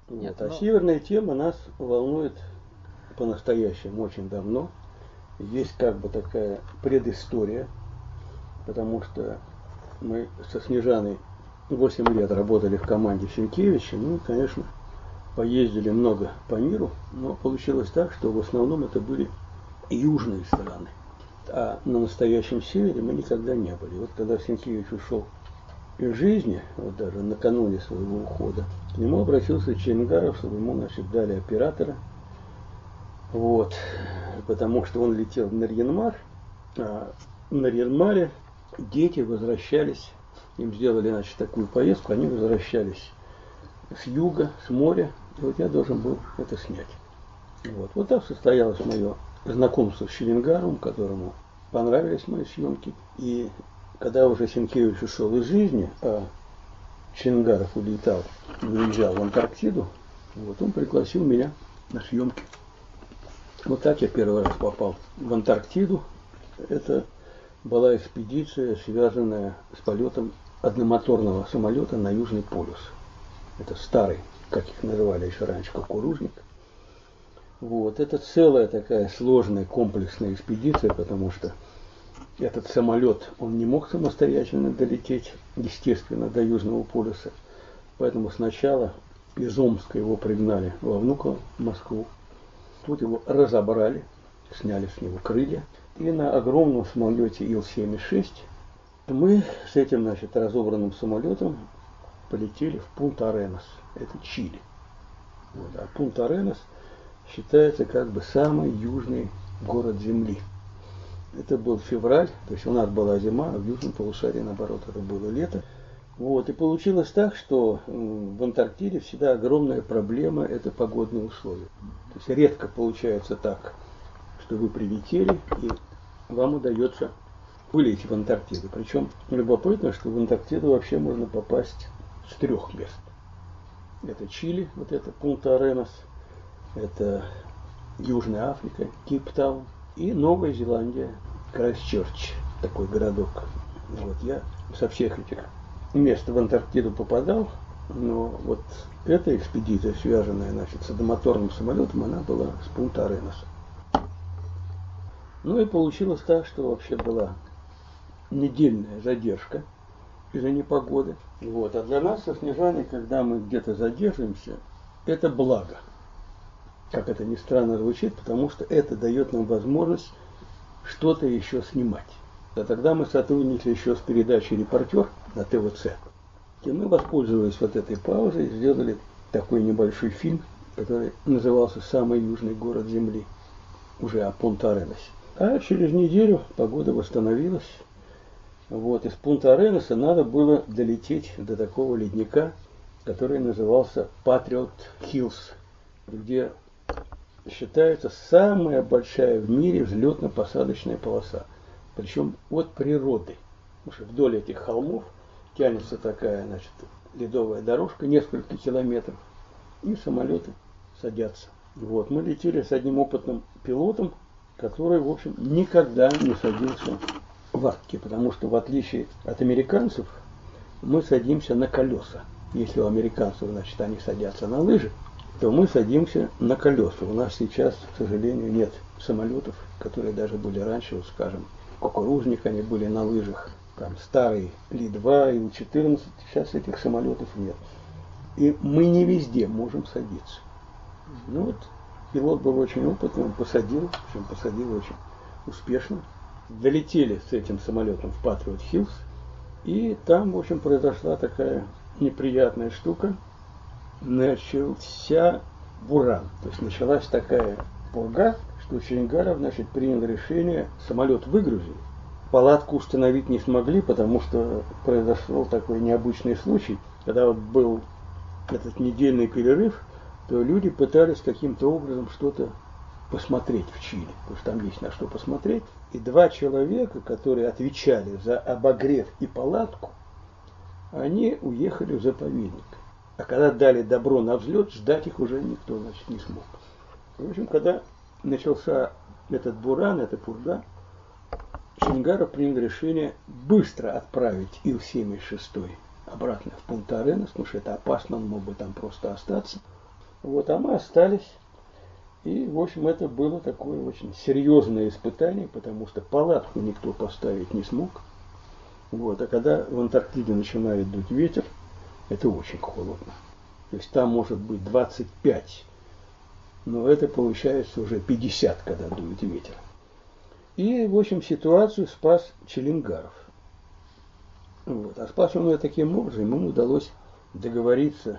Нет, Вот, а северная тема нас волнует по-настоящему очень давно. Есть как бы такая предыстория, потому что мы со Снежаной 8 лет работали в команде Сенкевича. Ну, конечно, поездили много по миру, но получилось так, что в основном это были южные страны. А на настоящем севере мы никогда не были. Вот когда Сенкевич ушел из жизни, вот даже накануне своего ухода, к нему обратился Ченгаров, чтобы ему, значит, дали оператора. Вот, потому что он летел в Нарьян-Мар, а в Нарьян-Маре дети возвращались, им сделали, значит, такую поездку, они возвращались с юга, с моря, и вот я должен был это снять. Вот так состоялось мое знакомство с Челенгаровым, которому понравились мои съемки. И когда уже Сенкевич ушел из жизни, а Челенгаров уезжал в Антарктиду, вот он пригласил меня на съемки. Вот так я первый раз попал в Антарктиду. Это была экспедиция, связанная с полетом одномоторного самолета на Южный полюс. Это старый, как их называли еще раньше, кукурузник. Вот. Это целая такая сложная комплексная экспедиция, потому что этот самолет, он не мог самостоятельно долететь, естественно, до Южного полюса. Поэтому сначала из Омска его пригнали во Внуково, в Москву. Тут его разобрали, сняли с него крылья. И на огромном самолете Ил-76 мы с этим, значит, разобранным самолетом полетели в Пунта-Аренас. Это Чили. Вот. А Пунта-Аренас считается как бы самый южный город Земли. Это был февраль, то есть у нас была зима, а в южном полушарии, наоборот, это было лето. Вот. И получилось так, что в Антарктиде всегда огромная проблема – это погодные условия. То есть редко получается так, что вы прилетели и вам удается вылететь в Антарктиду. Причем любопытно, что в Антарктиду вообще можно попасть с 3 мест. Это Чили, вот это Пунта-Аренас, это Южная Африка, Кейптаун и Новая Зеландия, Крайстчерч, такой городок. Вот я со всех этих мест в Антарктиду попадал, но вот эта экспедиция, связанная, значит, с одномоторным самолетом, она была с Пунта-Аренаса. Ну и получилось так, что вообще была недельная задержка из-за непогоды. Вот. А для нас со Снежаной, когда мы где-то задерживаемся, это благо. Как это ни странно звучит, потому что это дает нам возможность что-то еще снимать. А тогда мы сотрудничали еще с передачей «Репортер» на ТВЦ. И мы, воспользовались вот этой паузой, сделали такой небольшой фильм, который назывался «Самый южный город Земли», уже о Пунта-Аренасе. А через неделю погода восстановилась. Вот, из Пунта-Аренаса надо было долететь до такого ледника, который назывался Патриот Хиллз, где считается самая большая в мире взлетно-посадочная полоса. Причем от природы. Потому что вдоль этих холмов тянется такая, значит, ледовая дорожка, несколько километров, и самолеты садятся. Вот, мы летели с одним опытным пилотом, который, в общем, никогда не садился в Арктике, потому что, в отличие от американцев, мы садимся на колеса. Если у американцев, значит, они садятся на лыжи, то мы садимся на колеса. У нас сейчас, к сожалению, нет самолетов, которые даже были раньше, вот, скажем, кукурузник, они были на лыжах, там старый Ли-2, Ил-14, сейчас этих самолетов нет. И мы не везде можем садиться. Ну вот, пилот был очень опытный, он посадил, причем посадил очень успешно. Долетели с этим самолетом в Патриот Хиллз, и там, в общем, произошла такая неприятная штука. Начался буран. То есть началась такая пурга, что Ченгаров, значит, принял решение, самолет выгрузил. Палатку установить не смогли, потому что произошел такой необычный случай. Когда вот был этот недельный перерыв, то люди пытались каким-то образом что-то посмотреть в Чили, потому что там есть на что посмотреть. И 2 человека, которые отвечали за обогрев и палатку, они уехали в заповедник. А когда дали добро на взлет, ждать их уже никто, значит, не смог. В общем, когда начался этот буран, эта пурга, Ченгаров принял решение быстро отправить Ил-76 обратно в Пунта-Аренас, потому что это опасно, он мог бы там просто остаться. Вот, а мы остались. И, в общем, это было такое очень серьезное испытание, потому что палатку никто поставить не смог. Вот, а когда в Антарктиде начинает дуть ветер, это очень холодно. То есть там может быть 25, но это получается уже 50, когда дует ветер. И, в общем, ситуацию спас Челенгаров. Вот. А спас он ее таким образом, ему удалось договориться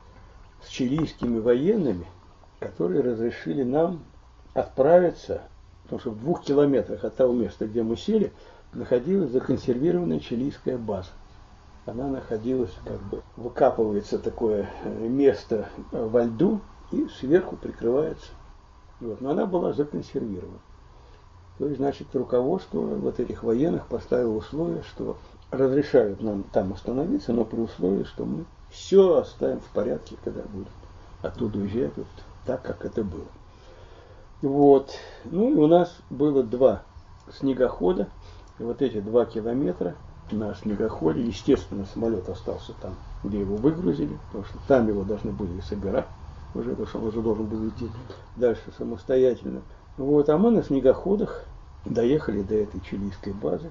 с чилийскими военными, которые разрешили нам отправиться, потому что в 2 километрах от того места, где мы сели, находилась законсервированная чилийская база. Она находилась, как бы, выкапывается такое место во льду и сверху прикрывается. Вот. Но она была законсервирована. То есть, значит, руководство вот этих военных поставило условие, что разрешают нам там остановиться, но при условии, что мы все оставим в порядке, когда будем оттуда уезжать, вот так, как это было. Вот. Ну и у нас было 2 снегохода. И вот эти 2 километра на снегоходе, естественно, самолет остался там, где его выгрузили, потому что там его должны были собирать, уже, потому что он уже должен был идти дальше самостоятельно. Вот, а мы на снегоходах доехали до этой чилийской базы.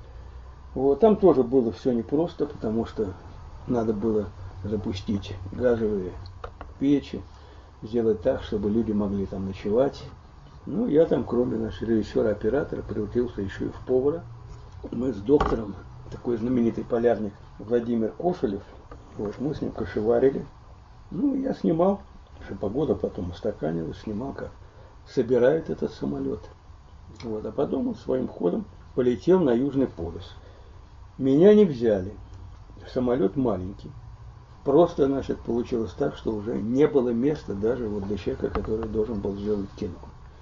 Вот, там тоже было все непросто, потому что надо было запустить газовые печи, сделать так, чтобы люди могли там ночевать. Ну, я там, кроме нашего режиссера-оператора, превратился еще и в повара. Мы с доктором, такой знаменитый полярник Владимир Кошелев, вот, мы с ним кашеварили. Ну, я снимал, что погода потом устаканилась, снимал, как собирает этот самолет. Вот, а потом он своим ходом полетел на Южный полюс. Меня не взяли. Самолет маленький. Просто, значит, получилось так, что уже не было места даже вот для человека, который должен был сделать кино.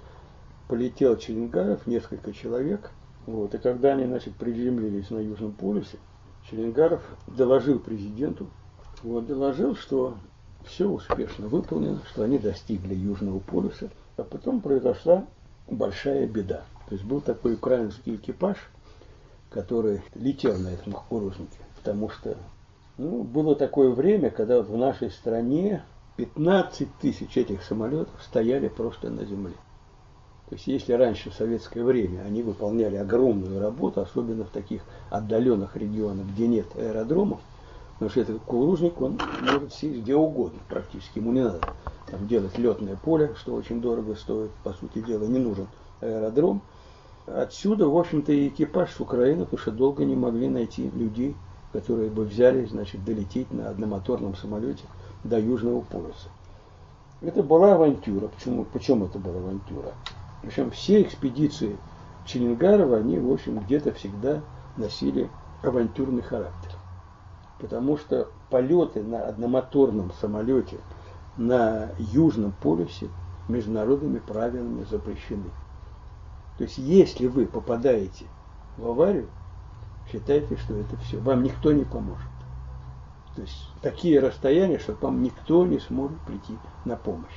Полетел Челенгаров, несколько человек. Вот, и когда они, значит, приземлились на Южном полюсе, Челенгаров доложил президенту, вот, доложил, что все успешно выполнено, что они достигли Южного полюса. А потом произошла большая беда. То есть был такой украинский экипаж, который летел на этом кукурузнике, потому что было такое время, когда вот в нашей стране 15 тысяч этих самолетов стояли просто на земле. То есть если раньше в советское время они выполняли огромную работу, особенно в таких отдаленных регионах, где нет аэродромов, потому что этот кукурузник, он может сесть где угодно практически, ему не надо там делать летное поле, что очень дорого стоит, по сути дела не нужен аэродром. Отсюда, в общем-то, и экипаж с Украины, потому что долго не могли найти людей, которые бы взяли, значит, долететь на одномоторном самолете до Южного полюса. Это была авантюра. Почему это была авантюра? В общем, все экспедиции Челенгарова, они, в общем, где-то всегда носили авантюрный характер. Потому что полеты на одномоторном самолете на Южном полюсе международными правилами запрещены. То есть, если вы попадаете в аварию, считайте, что это все. Вам никто не поможет. То есть, такие расстояния, что вам никто не сможет прийти на помощь.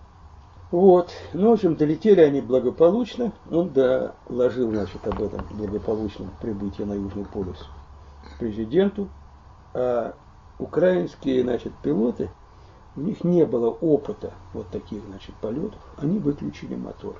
Вот. Ну, в общем, долетели они благополучно. Он доложил, значит, об этом благополучном прибытии на Южный полюс президенту. А украинские, значит, пилоты, у них не было опыта вот таких, значит, полетов. Они выключили мотор.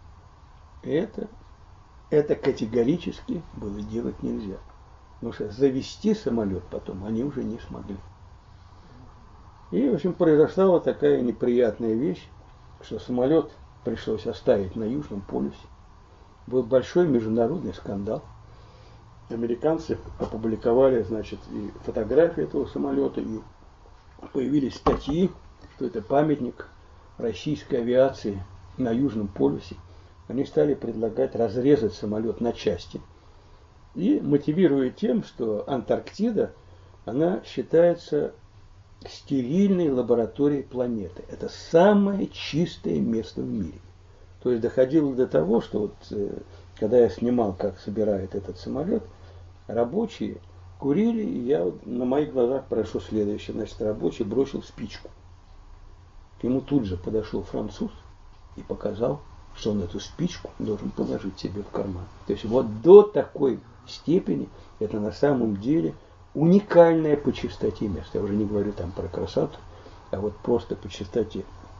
Это категорически было делать нельзя. Потому что завести самолет потом они уже не смогли. И, в общем, произошла вот такая неприятная вещь, что самолет пришлось оставить на Южном полюсе. Был большой международный скандал. Американцы опубликовали, значит, и фотографии этого самолета, и появились статьи, что это памятник российской авиации на Южном полюсе. Они стали предлагать разрезать самолет на части. И мотивируя тем, что Антарктида, она считается стерильной лабораторией планеты. Это самое чистое место в мире. То есть доходило до того, что вот, когда я снимал, как собирает этот самолет, рабочие курили, и я вот, на моих глазах прошло следующее. Значит, рабочий бросил спичку. К нему тут же подошел француз и показал, что он эту спичку должен положить себе в карман. То есть вот до такой степени это на самом деле уникальное по чистоте место. Я уже не говорю там про красоту, а вот просто по чистоте.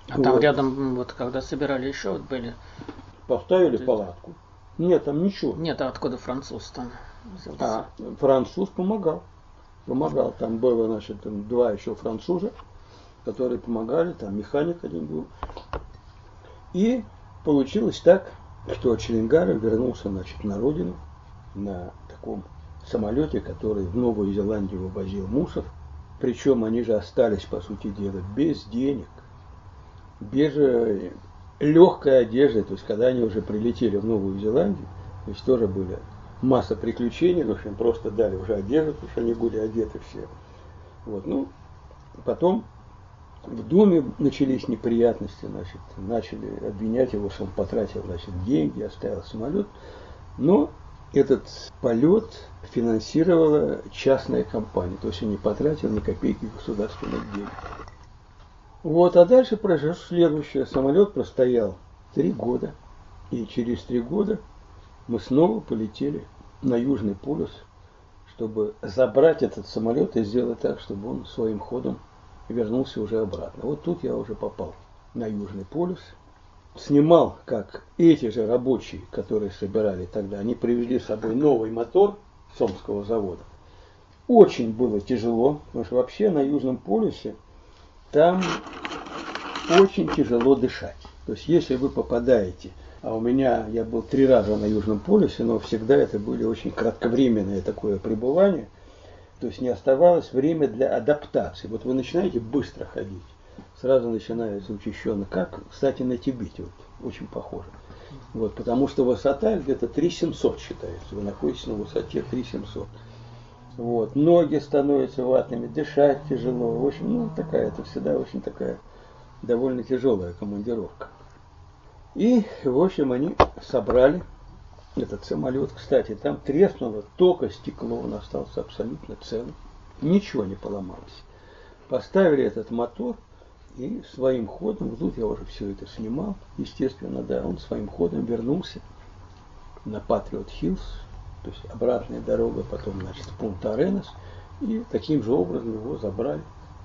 А там рядом, вот когда собирали еще, вот были. Поставили палатку. Нет, там ничего. Нет, а откуда француз там взялся? Француз помогал. Помогал. Там было, значит, там 2 еще француза, которые помогали, там механик один был. И получилось так, что Челленгаров вернулся, значит, на родину на таком самолете, который в Новую Зеландию вывозил мусор. Причем они же остались, по сути дела, без денег, без легкой одежды. То есть, когда они уже прилетели в Новую Зеландию, то есть тоже были масса приключений, в общем, просто дали уже одежду, потому что они были одеты все. Вот, ну, потом в Думе начались неприятности, значит, начали обвинять его, что он потратил, значит, деньги, оставил самолет. Но этот полет финансировала частная компания, то есть он не потратил ни копейки государственных денег. Вот, а дальше произошло следующее. Самолет простоял 3 года, и через 3 года мы снова полетели на Южный полюс, чтобы забрать этот самолет и сделать так, чтобы он своим ходом вернулся уже обратно. Вот тут я уже попал на Южный полюс. Снимал, как эти же рабочие, которые собирали тогда, они привезли с собой новый мотор с Омского завода. Очень было тяжело, потому что вообще на Южном полюсе там очень тяжело дышать. То есть если вы попадаете, а у меня, я был 3 раза на Южном полюсе, но всегда это были очень кратковременное такое пребывание, то есть не оставалось время для адаптации. Вот вы начинаете быстро ходить, сразу начинается учащенно, как, кстати, на Тибете, вот, очень похоже. Вот, потому что высота где-то 3700 считается, вы находитесь на высоте 3700. Вот, ноги становятся ватными, дышать тяжело. В общем, ну, такая, это всегда очень такая довольно тяжелая командировка. И, в общем, они собрали этот самолет. Кстати, там треснуло только стекло, он остался абсолютно целым. Ничего не поломалось. Поставили этот мотор, и своим ходом, тут я уже все это снимал, естественно, да, он своим ходом вернулся на Патриот Хиллз, то есть обратная дорога, потом, значит, в Пунта-Аренас, и таким же образом его забрали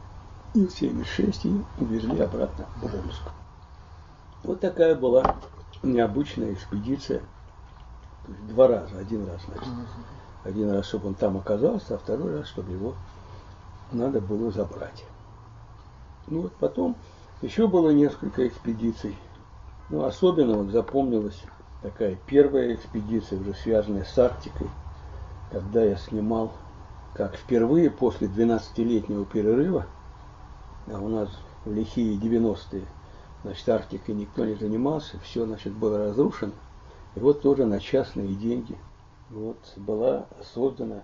Ил-76 и увезли обратно в Омск. Вот такая была необычная экспедиция. То есть 2 раза, 1 раз, значит. 1 раз, чтобы он там оказался, а 2 раз, чтобы его надо было забрать. Ну вот потом еще было несколько экспедиций. Ну, особенно вот запомнилась такая первая экспедиция, уже связанная с Арктикой, когда я снимал, как впервые после 12-летнего перерыва, а у нас в лихие 90-е, значит, Арктикой никто не занимался, все, значит, было разрушено. И вот тоже на частные деньги вот была создана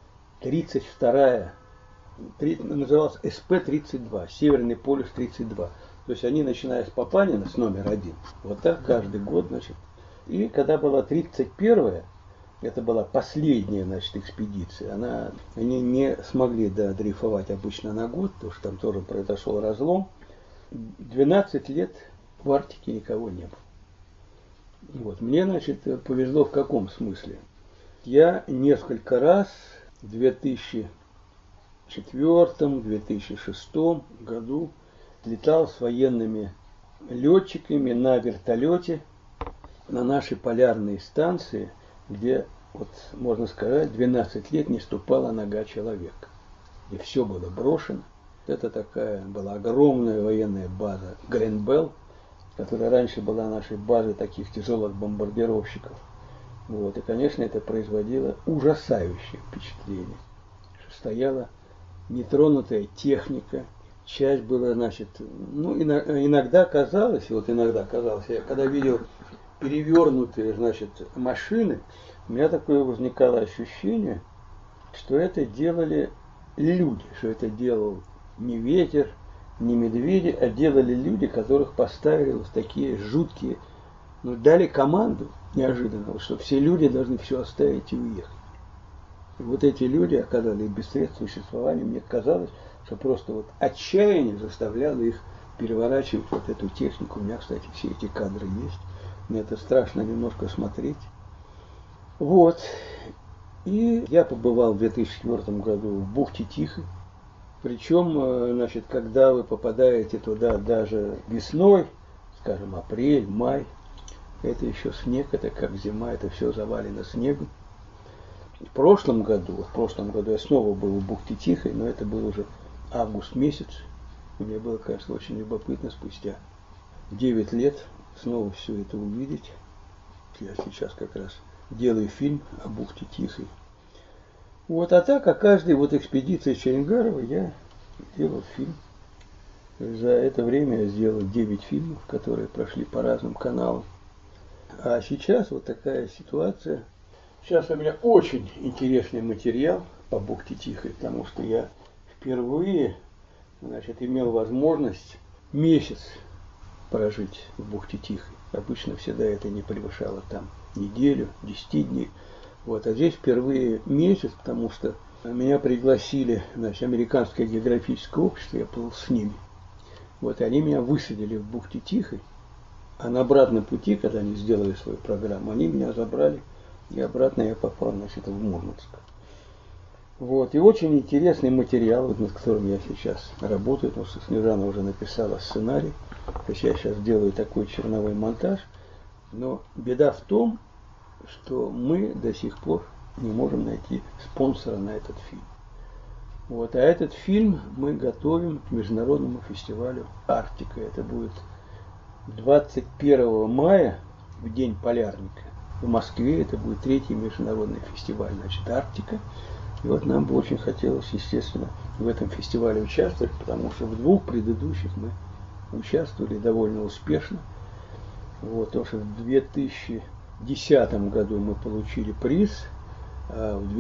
32-я, называлась СП-32, Северный полюс 32. То есть они, начиная с Папанина, с номер 1, вот так каждый год, значит. И когда была 31-я, это была последняя, значит, экспедиция, они не смогли додрейфовать обычно на год, потому что там тоже произошел разлом. 12 лет в Арктике никого не было. Вот. Мне, значит, повезло в каком смысле? Я несколько раз в 2004-2006 году летал с военными летчиками на вертолете на нашей полярной станции, где, вот, можно сказать, 12 лет не ступала нога человека. И все было брошено. Это такая была огромная военная база Гренбелл, которая раньше была нашей базой таких тяжелых бомбардировщиков. Вот. И, конечно, это производило ужасающее впечатление. Что стояла нетронутая техника, часть была, значит, ну, иногда казалось, я когда видел перевернутые, значит, машины, у меня такое возникало ощущение, что это делали люди, что это делал не ветер, не медведи, а делали люди, которых поставили в такие жуткие, ну, дали команду неожиданно, что все люди должны все оставить и уехать. И вот эти люди оказались без средств существования. Мне казалось, что просто вот отчаяние заставляло их переворачивать вот эту технику. У меня, кстати, все эти кадры есть. Мне это страшно немножко смотреть. Вот. И я побывал в 2004 году в бухте Тихой. Причем, значит, когда вы попадаете туда даже весной, скажем, апрель, май, это еще снег, это как зима, это все завалено снегом. В прошлом году я снова был в бухте Тихой, но это был уже август месяц. Мне было, конечно, очень любопытно спустя 9 лет снова все это увидеть. Я сейчас как раз делаю фильм о бухте Тихой. Вот, а так, о каждой вот экспедиции Черенгарова я делал фильм. За это время я сделал 9 фильмов, которые прошли по разным каналам. А сейчас вот такая ситуация. Сейчас у меня очень интересный материал по бухте Тихой, потому что я впервые, значит, имел возможность месяц прожить в бухте Тихой. Обычно всегда это не превышало там неделю, 10 дней. Вот, а здесь впервые месяц, потому что меня пригласили, значит, Американское географическое общество, я плыл с ними. Вот, и они меня высадили в бухте Тихой, а на обратном пути, когда они сделали свою программу, они меня забрали, и обратно я попал, значит, в Мурманск. Вот, и очень интересный материал, вот, над которым я сейчас работаю, потому что Снежана уже написала сценарий. То есть я сейчас делаю такой черновой монтаж, но беда в том, что мы до сих пор не можем найти спонсора на этот фильм. Вот, а этот фильм мы готовим к международному фестивалю «Арктика». Это будет 21 мая, в день полярника. В Москве это будет 3-й международный фестиваль, значит, «Арктика». И вот нам бы очень хотелось, естественно, в этом фестивале участвовать, потому что в 2 предыдущих мы участвовали довольно успешно. Вот, потому что в 2010 году мы получили приз, а в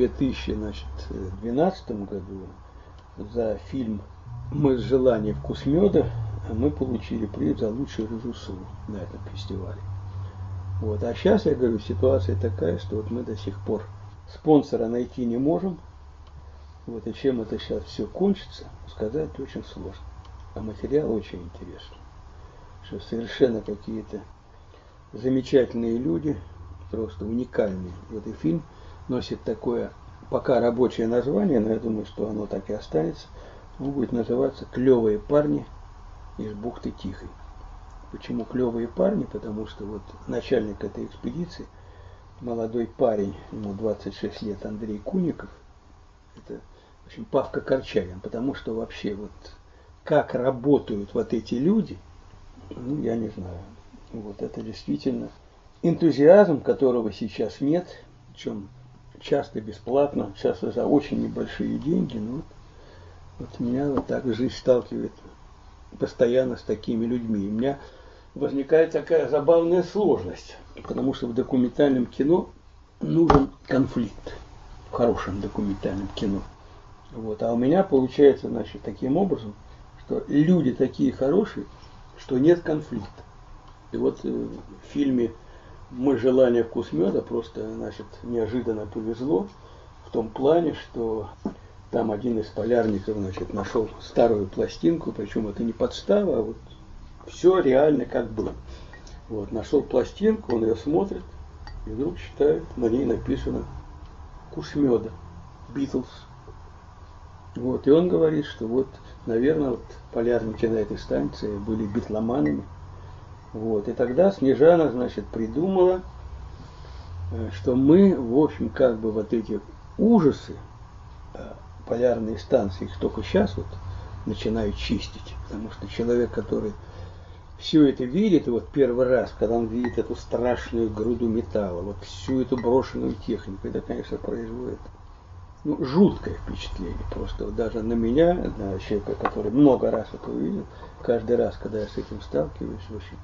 2012 году за фильм «Мы с желанием вкус меда» мы получили приз за лучшую режиссуру на этом фестивале. Вот. А сейчас, я говорю, ситуация такая, что вот мы до сих пор спонсора найти не можем. Вот, и чем это сейчас все кончится, сказать очень сложно. А материал очень интересный. Что совершенно какие-то замечательные люди, просто уникальные. Вот и фильм носит такое пока рабочее название, но я думаю, что оно так и останется. Он будет называться «Клевые парни из бухты Тихой». Почему клевые парни? Потому что вот начальник этой экспедиции, молодой парень, ему 26 лет, Андрей Куников, это, в общем, Павка Корчагин, потому что вообще вот как работают вот эти люди, ну, я не знаю. Вот это действительно энтузиазм, которого сейчас нет, причем часто бесплатно, часто за очень небольшие деньги. Но вот меня вот так жизнь сталкивает постоянно с такими людьми. И у меня возникает такая забавная сложность, потому что в документальном кино нужен конфликт, в хорошем документальном кино. Вот. А у меня получается, значит, таким образом, что люди такие хорошие, что нет конфликта. И вот в фильме «Мы желание вкус меда» просто, значит, неожиданно повезло в том плане, что там один из полярников, значит, нашел старую пластинку, причем это не подстава, а вот все реально как было. Вот, нашел пластинку, он ее смотрит, и вдруг читает, на ней написано «Вкус меда», Битлз. Вот, и он говорит, что вот, наверное, вот полярники на этой станции были битломанами. Вот, и тогда Снежана, значит, придумала, что мы, в общем, как бы вот эти ужасы полярные станции, их только сейчас вот начинают чистить, потому что человек, который все это видит, и вот первый раз, когда он видит эту страшную груду металла, вот всю эту брошенную технику, это, конечно, производит жуткое впечатление. Просто вот даже на меня, на человека, который много раз это увидел, каждый раз, когда я с этим сталкиваюсь, в общем,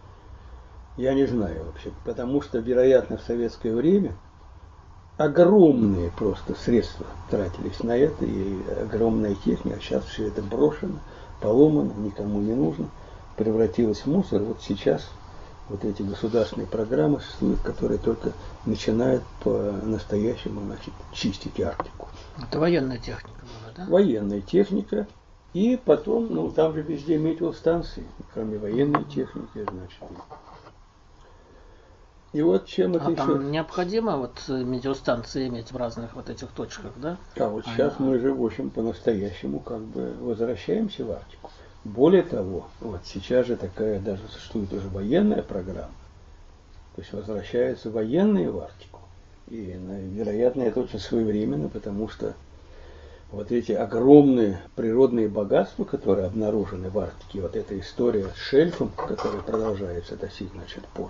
я не знаю вообще, потому что, вероятно, в советское время огромные просто средства тратились на это, и огромная техника, а сейчас все это брошено, поломано, никому не нужно, превратилось в мусор. Вот сейчас вот эти государственные программы существуют, которые только начинают по-настоящему, значит, чистить Арктику. Это военная техника была, да? Военная техника. И потом, ну, там же везде метеостанции, кроме военной техники, значит. И вот чем это А еще... там необходимо вот метеостанции иметь в разных вот этих точках, да? А вот сейчас мы же, в общем, по-настоящему как бы возвращаемся в Арктику. Более того, вот сейчас же такая даже существует уже военная программа. То есть возвращаются военные в Арктику. И, вероятно, это очень своевременно, потому что вот эти огромные природные богатства, которые обнаружены в Арктике, вот эта история с шельфом, которая продолжается до сих, значит, пор,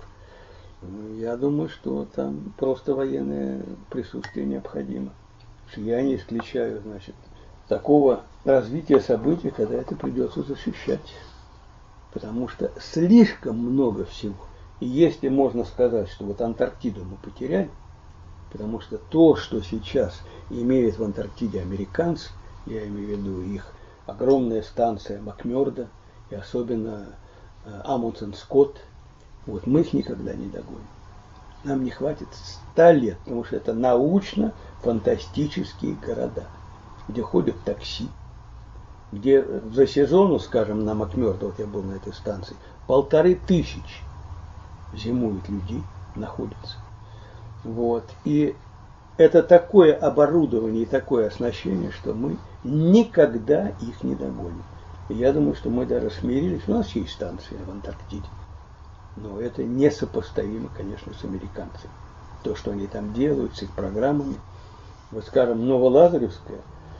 я думаю, что там просто военное присутствие необходимо. Я не исключаю, значит, такого развития событий, когда это придется защищать. Потому что слишком много всего. И если можно сказать, что вот Антарктиду мы потеряли, потому что то, что сейчас имеют в Антарктиде американцы, я имею в виду их огромная станция Макмёрдо и особенно Амундсен-Скотт, вот мы их никогда не догоним. Нам не хватит 100 лет, потому что это научно-фантастические города, где ходят такси, где за сезону, скажем, на Макмёрдо, вот я был на этой станции, 1500 зимуют людей, находятся. Вот. И это такое оборудование и такое оснащение, что мы никогда их не догоним. И я думаю, что мы даже смирились. У нас есть станция в Антарктиде. Но это несопоставимо, конечно, с американцами. То, что они там делают с их программами. Вот, скажем, Новолазаревская,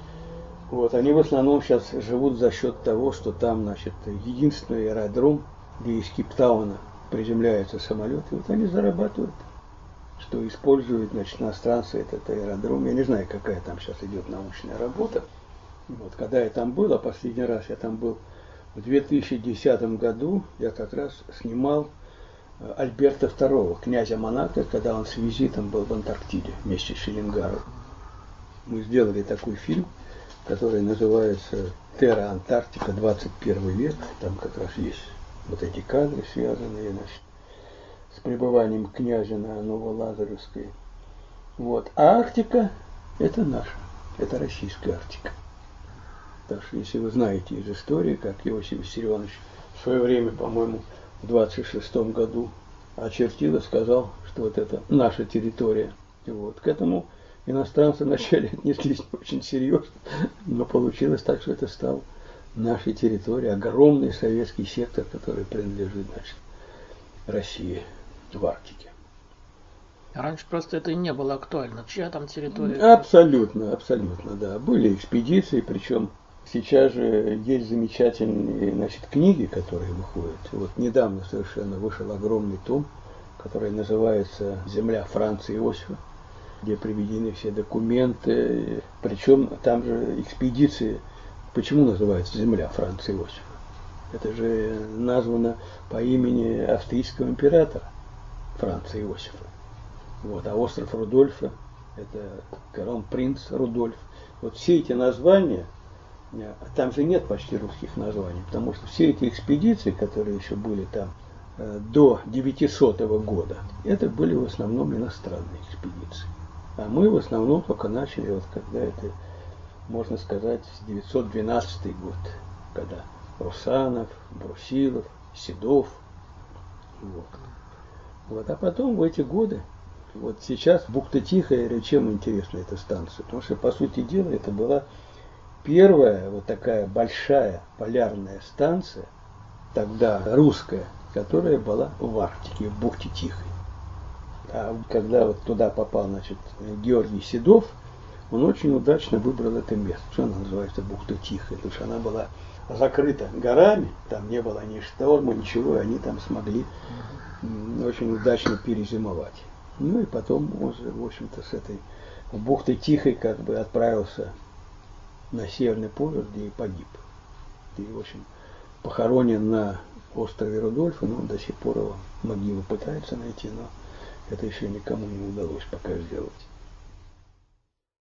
вот, они в основном сейчас живут за счет того, что там, значит, единственный аэродром, где из Кейптауна приземляются самолеты, вот они зарабатывают, что используют, значит, иностранцы этот аэродром. Я не знаю, какая там сейчас идет научная работа. Вот, когда я там был, а последний раз я там был в 2010 году, я как раз снимал Альберта II, князя Монако, когда он с визитом был в Антарктиде вместе с Шиллингаровым. Мы сделали такой фильм, который называется «Терра Антарктика, 21 век». Там как раз есть вот эти кадры, связанные, значит, с пребыванием князя на Новолазаревской. Вот. А Арктика – это наша, это российская Арктика. Так что, если вы знаете из истории, как Иосиф Виссарионович в свое время, по-моему, в 26 году очертил и сказал, что вот это наша территория. И вот к этому иностранцы вначале отнеслись не очень серьезно, но получилось так, что это стал нашей территорией, огромный советский сектор, который принадлежит, значит, России в Арктике. Раньше просто это и не было актуально. Чья там территория? Абсолютно, абсолютно, да. Были экспедиции, причем сейчас же есть замечательные, значит, книги, которые выходят. Вот недавно совершенно вышел огромный том, который называется «Земля Франца Иосифа», где приведены все документы. Причем там же экспедиции. Почему называется «Земля Франца Иосифа»? Это же названо по имени австрийского императора Франца Иосифа. Вот, а остров Рудольфа – это кронпринц Рудольф. Вот все эти названия, там же нет почти русских названий, потому что все эти экспедиции, которые еще были там до 900 года, это были в основном иностранные экспедиции. А мы в основном только начали, вот когда это, можно сказать, 912 год, когда Русанов, Брусилов, Седов. Вот. А потом в эти годы, вот сейчас бухта Тихая, чем интересна эта станция? Потому что, по сути дела, это была первая вот такая большая полярная станция, тогда русская, которая была в Арктике, в бухте Тихой. А когда вот туда попал, значит, Георгий Седов, он очень удачно выбрал это место. Что она называется бухта Тихая? Потому что она была закрыта горами, там не было ни шторма, ничего, и они там смогли очень удачно перезимовать. Ну и потом он же, в общем-то, с этой бухтой Тихой как бы отправился на Северный полюс, где и погиб. И, в общем, похоронен на острове Рудольфа, но до сих пор его могилу пытаются найти, но это еще никому не удалось пока сделать.